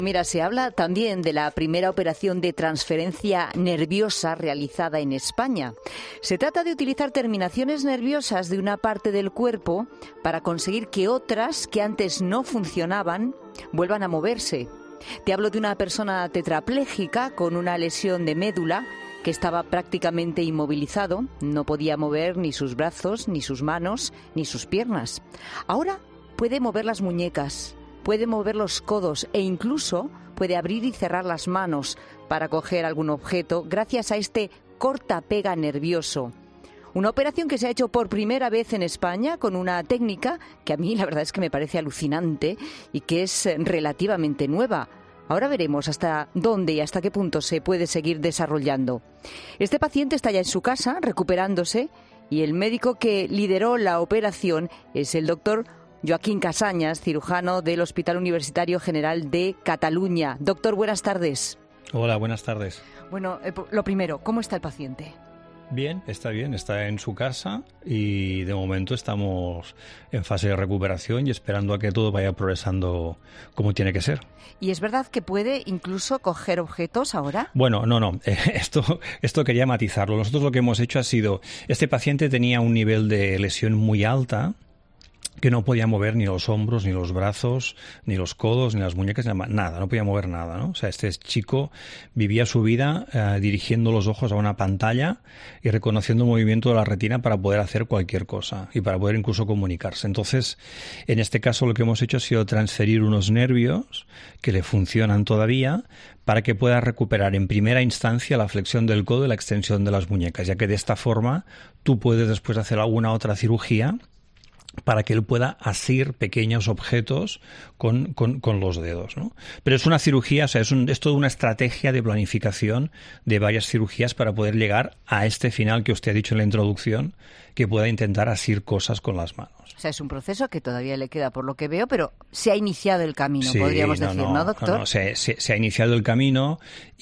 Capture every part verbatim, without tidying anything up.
Mira, se habla también de la primera operación de transferencia nerviosa realizada en España. Se trata de utilizar terminaciones nerviosas de una parte del cuerpo para conseguir que otras que antes no funcionaban vuelvan a moverse. Te hablo de una persona tetrapléjica con una lesión de médula que estaba prácticamente inmovilizado, no podía mover ni sus brazos, ni sus manos, ni sus piernas. Ahora puede mover las muñecas, puede mover los codos e incluso puede abrir y cerrar las manos para coger algún objeto gracias a este corta-pega nervioso. Una operación que se ha hecho por primera vez en España con una técnica que a mí la verdad es que me parece alucinante y que es relativamente nueva. Ahora veremos hasta dónde y hasta qué punto se puede seguir desarrollando. Este paciente está ya en su casa recuperándose y el médico que lideró la operación es el doctor Joaquín Casañas, cirujano del Hospital Universitario General de Cataluña. Doctor, buenas tardes. Hola, buenas tardes. Bueno, eh, lo primero, ¿cómo está el paciente? Bien, está bien, está en su casa y de momento estamos en fase de recuperación y esperando a que todo vaya progresando como tiene que ser. ¿Y es verdad que puede incluso coger objetos ahora? Bueno, no, no, esto, esto quería matizarlo. Nosotros lo que hemos hecho ha sido, este paciente tenía un nivel de lesión muy alta, que no podía mover ni los hombros, ni los brazos, ni los codos, ni las muñecas, nada, no podía mover nada, ¿no? O sea, este chico vivía su vida eh, dirigiendo los ojos a una pantalla y reconociendo el movimiento de la retina para poder hacer cualquier cosa y para poder incluso comunicarse. Entonces, en este caso lo que hemos hecho ha sido transferir unos nervios que le funcionan todavía para que pueda recuperar en primera instancia la flexión del codo y la extensión de las muñecas, ya que de esta forma tú puedes después hacer alguna otra cirugía para que él pueda asir pequeños objetos con, con, con los dedos, ¿no? Pero es una cirugía, o sea, es, un, es toda una estrategia de planificación de varias cirugías para poder llegar a este final que usted ha dicho en la introducción, que pueda intentar asir cosas con las manos. O sea, es un proceso que todavía le queda por lo que veo, pero se ha iniciado el camino, sí, podríamos no, decir, ¿no, ¿no, doctor? No, no, se, se, se ha iniciado el camino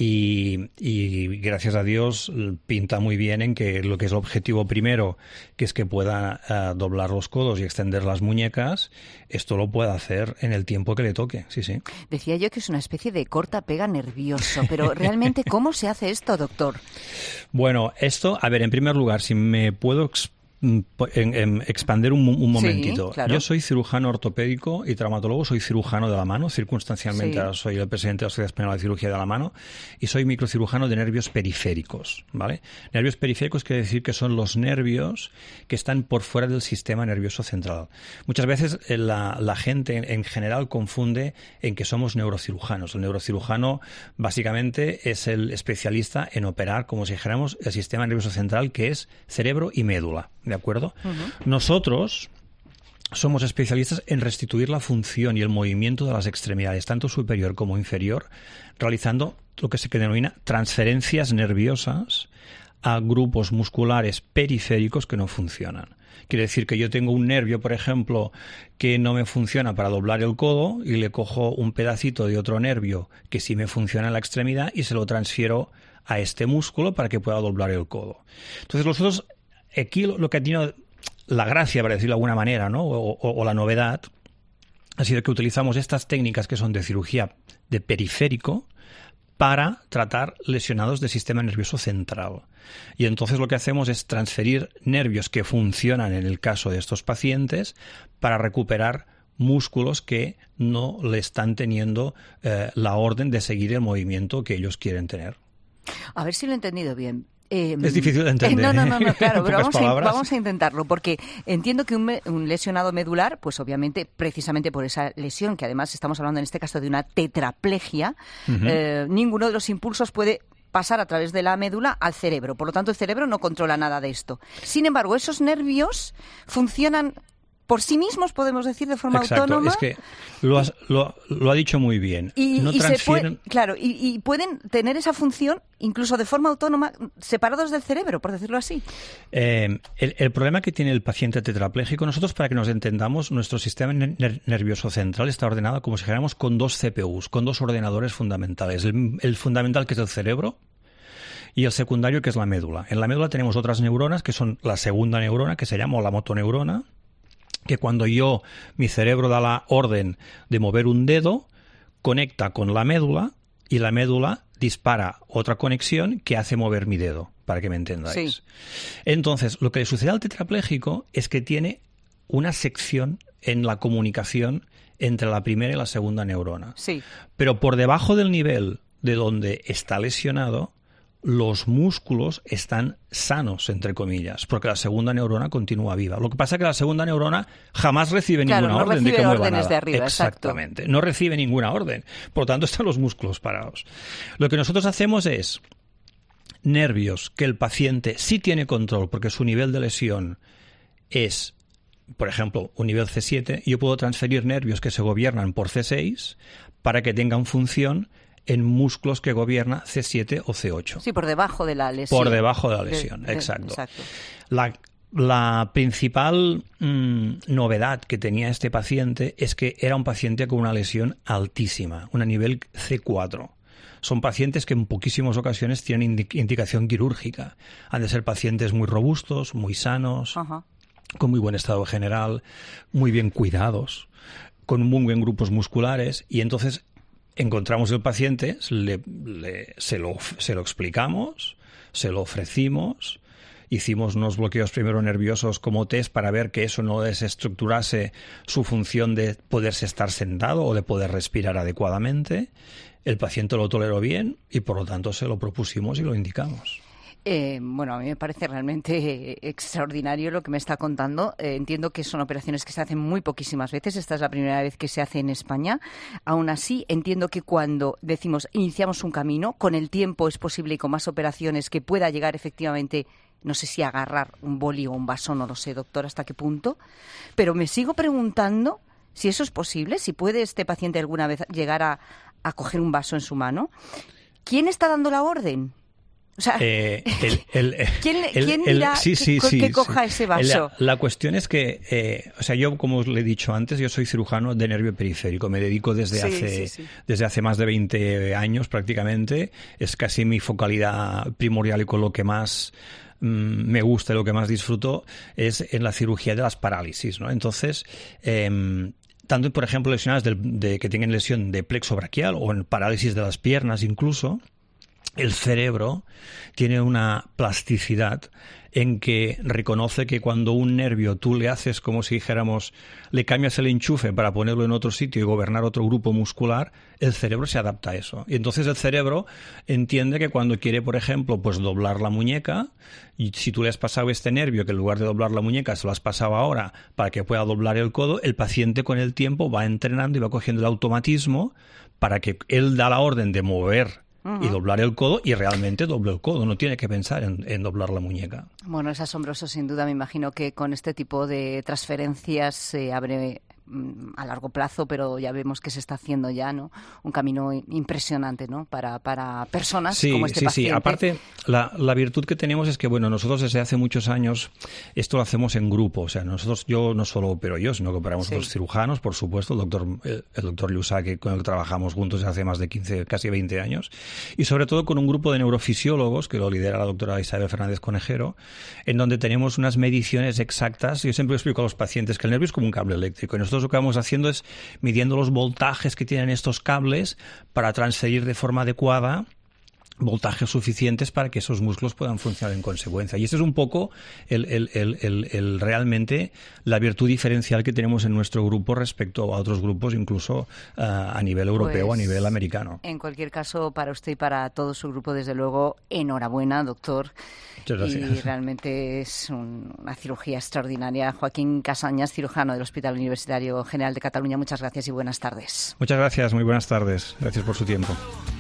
y, y gracias a Dios pinta muy bien en que lo que es el objetivo primero, que es que pueda uh, doblar los codos y extender las muñecas, esto lo puede hacer en el tiempo que le toque, sí, sí. Decía yo que es una especie de corta-pega nervioso, pero realmente, ¿cómo se hace esto, doctor? Bueno, esto, a ver, en primer lugar, si me puedo explicar, En, en expander un, un momentito. Sí, claro. Yo soy cirujano ortopédico y traumatólogo, soy cirujano de la mano, circunstancialmente sí. Soy el presidente de la Sociedad Española de Cirugía de la Mano y soy microcirujano de nervios periféricos, ¿vale? Nervios periféricos quiere decir que son los nervios que están por fuera del sistema nervioso central. Muchas veces la, la gente en, en general confunde en que somos neurocirujanos. El neurocirujano básicamente es el especialista en operar, como si dijéramos, el sistema nervioso central, que es cerebro y médula. ¿De acuerdo? Uh-huh. Nosotros somos especialistas en restituir la función y el movimiento de las extremidades, tanto superior como inferior, realizando lo que se denomina transferencias nerviosas a grupos musculares periféricos que no funcionan. Quiere decir que yo tengo un nervio, por ejemplo, que no me funciona para doblar el codo y le cojo un pedacito de otro nervio que sí me funciona en la extremidad y se lo transfiero a este músculo para que pueda doblar el codo. Entonces nosotros aquí lo que ha tenido la gracia, para decirlo de alguna manera, ¿no? o, o, o la novedad, ha sido que utilizamos estas técnicas que son de cirugía de periférico para tratar lesionados del sistema nervioso central. Y entonces lo que hacemos es transferir nervios que funcionan en el caso de estos pacientes para recuperar músculos que no le están teniendo eh, la orden de seguir el movimiento que ellos quieren tener. A ver si lo he entendido bien. Eh, es difícil de entender. Eh, no, no, no, no claro, pero vamos a, a, vamos a intentarlo, porque entiendo que un, me, un lesionado medular, pues obviamente, precisamente por esa lesión, que además estamos hablando en este caso de una tetraplegia, uh-huh. eh, ninguno de los impulsos puede pasar a través de la médula al cerebro. Por lo tanto, el cerebro no controla nada de esto. Sin embargo, esos nervios funcionan por sí mismos, podemos decir, de forma Exacto. autónoma. Es que lo, has, lo, lo ha dicho muy bien. Y, no y transfieren... se puede, claro, y, y pueden tener esa función incluso de forma autónoma, separados del cerebro, por decirlo así. Eh, el, el problema que tiene el paciente tetrapléjico, nosotros, para que nos entendamos, nuestro sistema ner- nervioso central está ordenado como si dijéramos con dos C P Us, con dos ordenadores fundamentales. El, el fundamental, que es el cerebro, y el secundario, que es la médula. En la médula tenemos otras neuronas, que son la segunda neurona, que se llama la motoneurona, que cuando yo, mi cerebro da la orden de mover un dedo, conecta con la médula y la médula dispara otra conexión que hace mover mi dedo, para que me entendáis. Sí. Entonces, lo que le sucede al tetrapléjico es que tiene una sección en la comunicación entre la primera y la segunda neurona. Sí. Pero por debajo del nivel de donde está lesionado, los músculos están sanos, entre comillas, porque la segunda neurona continúa viva. Lo que pasa es que la segunda neurona jamás recibe claro, ninguna no orden recibe de que mueva órdenes nada. De arriba, exactamente. Exacto. No recibe ninguna orden. Por lo tanto, están los músculos parados. Lo que nosotros hacemos es nervios que el paciente sí tiene control, porque su nivel de lesión es, por ejemplo, un nivel C siete, yo puedo transferir nervios que se gobiernan por C seis para que tengan función en músculos que gobierna C siete o C ocho. Sí, por debajo de la lesión. Por debajo de la lesión, de, de, exacto. exacto. La, la principal mmm, novedad que tenía este paciente es que era un paciente con una lesión altísima, una nivel C cuatro. Son pacientes que en poquísimas ocasiones tienen indicación quirúrgica. Han de ser pacientes muy robustos, muy sanos, Ajá. con muy buen estado general, muy bien cuidados, con muy buen grupos musculares, y entonces encontramos el paciente, le, le, se, lo, se lo explicamos, se lo ofrecimos, hicimos unos bloqueos primero nerviosos como test para ver que eso no desestructurase su función de poderse estar sentado o de poder respirar adecuadamente. El paciente lo toleró bien y por lo tanto se lo propusimos y lo indicamos. Eh, bueno, a mí me parece realmente extraordinario lo que me está contando. Eh, entiendo que son operaciones que se hacen muy poquísimas veces. Esta es la primera vez que se hace en España. Aún así, entiendo que cuando decimos iniciamos un camino, con el tiempo es posible y con más operaciones que pueda llegar efectivamente, no sé si a agarrar un boli o un vaso, no lo sé, doctor, hasta qué punto. Pero me sigo preguntando si eso es posible, si puede este paciente alguna vez llegar a, a coger un vaso en su mano. ¿Quién está dando la orden? O sea, eh, el, el, ¿quién, el, ¿quién dirá el, sí, sí, que, sí, que coja sí. ese vaso? La, la cuestión es que, eh, o sea, yo, como os le he dicho antes, yo soy cirujano de nervio periférico. Me dedico desde, sí, hace, sí, sí. desde hace más de veinte años prácticamente. Es casi mi focalidad primordial y con lo que más mmm, me gusta y lo que más disfruto es en la cirugía de las parálisis, ¿no? Entonces, eh, tanto, por ejemplo, lesionadas de, de, que tienen lesión de plexo braquial o en parálisis de las piernas incluso, el cerebro tiene una plasticidad en que reconoce que cuando un nervio tú le haces como si dijéramos, le cambias el enchufe para ponerlo en otro sitio y gobernar otro grupo muscular, el cerebro se adapta a eso. Y entonces el cerebro entiende que cuando quiere, por ejemplo, pues doblar la muñeca, y si tú le has pasado este nervio, que en lugar de doblar la muñeca se lo has pasado ahora para que pueda doblar el codo, el paciente con el tiempo va entrenando y va cogiendo el automatismo para que él da la orden de mover Uh-huh. y doblar el codo, y realmente dobla el codo, no tiene que pensar en, en doblar la muñeca. Bueno, es asombroso sin duda. Me imagino que con este tipo de transferencias se abre a largo plazo, pero ya vemos que se está haciendo ya, ¿no? Un camino impresionante, ¿no? Para, para personas sí, como este sí, paciente. Sí, aparte, la, la virtud que tenemos es que, bueno, nosotros desde hace muchos años esto lo hacemos en grupo. O sea, nosotros, yo no solo opero yo, sino que operamos sí. los cirujanos, por supuesto, el doctor, el, el doctor Llussà, que con el que trabajamos juntos desde hace más de quince, casi veinte años, y sobre todo con un grupo de neurofisiólogos que lo lidera la doctora Isabel Fernández Conejero, en donde tenemos unas mediciones exactas. Yo siempre explico a los pacientes que el nervio es como un cable eléctrico, y nosotros lo que vamos haciendo es midiendo los voltajes que tienen estos cables para transferir de forma adecuada voltajes suficientes para que esos músculos puedan funcionar en consecuencia. Y ese es un poco el, el, el, el, el realmente la virtud diferencial que tenemos en nuestro grupo respecto a otros grupos, incluso uh, a nivel europeo o pues, a nivel americano. En cualquier caso, para usted y para todo su grupo, desde luego, enhorabuena, doctor. Muchas gracias. Y realmente es un, una cirugía extraordinaria. Joaquín Casañas, cirujano del Hospital Universitario General de Cataluña, muchas gracias y buenas tardes. Muchas gracias, muy buenas tardes. Gracias por su tiempo.